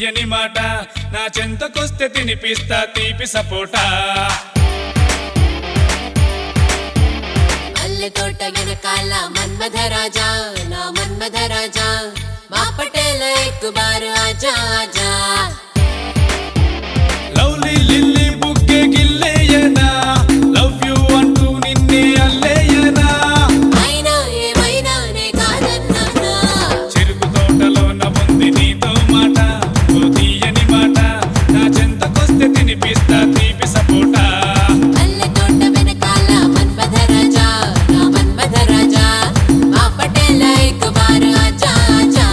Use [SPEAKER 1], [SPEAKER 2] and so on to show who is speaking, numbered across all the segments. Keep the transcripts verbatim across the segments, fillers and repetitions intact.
[SPEAKER 1] తీయని మాట నా చెంతకొస్తే తినిపిస్తా తీపి సపోటా
[SPEAKER 2] మల్లె తోట వెనకాల మన్మథ రాజా నా మన్మథ రాజా మా పటేల ఎక్కు బారు ఆజా ఆజా
[SPEAKER 1] లవ్లీ లిల్లీ బుక్కే గిల్లేయనా లవ్ యూ అంటూ నిన్నే అల్లేయనా
[SPEAKER 2] అయినా ఏమైనా నే కాదన్నానా
[SPEAKER 1] చెరుకు తోటలోన ఉంది నీతో మాట ఓ తీయని మాట నా చెంతకొస్తే తినిపిస్తా తీపి సపోటా
[SPEAKER 2] మల్లె తోట వెనకాల మన్మథ రాజా నా మన్మథ రాజా మా పటేల ఎక్కు బారు ఆజా ఆజా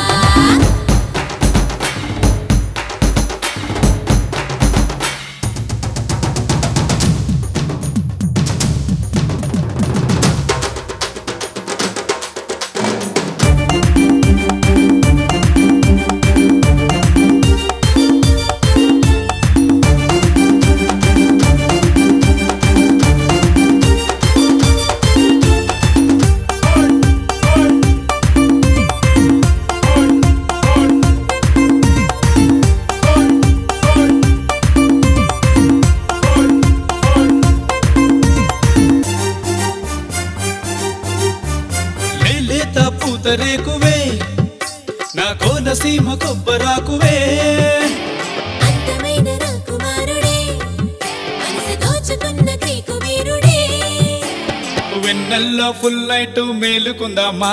[SPEAKER 1] లేత పూతరేకువే నా కోనసీమ కొబ్బరాకువే
[SPEAKER 2] అందమైన రాకుమారుడే మనసు దోచుకున్న క్రీకు వీరుడే
[SPEAKER 1] వెన్నెల్లో ఫుల్ నైట్ మేలుకుందామా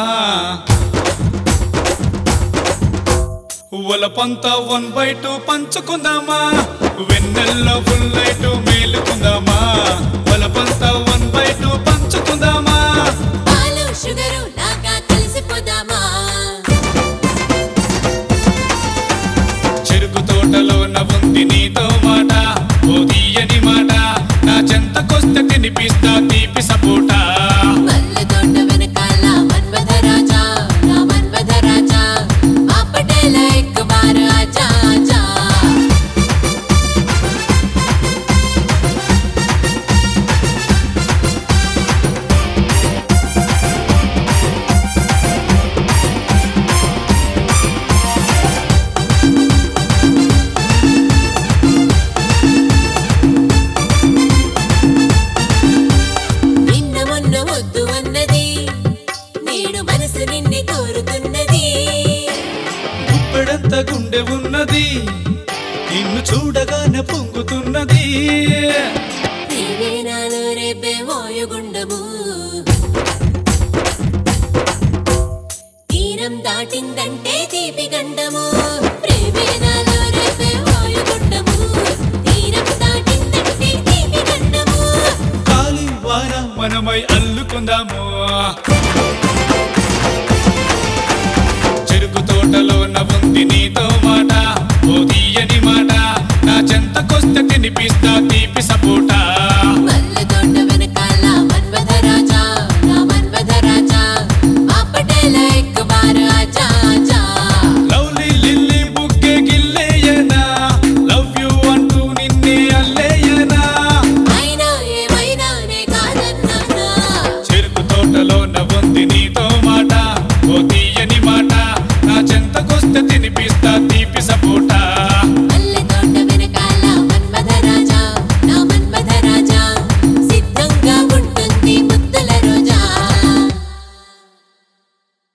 [SPEAKER 1] ఉవలపంతా వన్ బై టూ పంచుకుందామా వెన్నెల్లో ఫుల్ నైట్ మేలుకుందామా వలపంతా వన్ బై టూ పంచుకుందామా
[SPEAKER 2] పాలు షుగరు లాగా కలిసిపోదామా
[SPEAKER 1] చెరుకు తోటలో నవ్వుంది నీతో మాట ఓ తీయని మాట నా చెంతకొస్తే తినిపిస్తా తీపి సపోటా
[SPEAKER 2] మల్లె తోట వెనకాల మన్మథ రాజా నా మన్మథ రాజా మా పటేల ఎక్కు బారు ఆజా ఆజా నిన్న మొన్న వద్దు అన్నది నేడు మనసు నిన్నే కోరుతున్నది
[SPEAKER 1] గుప్పెడంత గుండె ఉన్నది నిన్ను చూడగానే పొంగుతున్నది
[SPEAKER 2] నీవే నాలో రేపే మోయగుండము తీరం దాటిందంటే తీపి గండము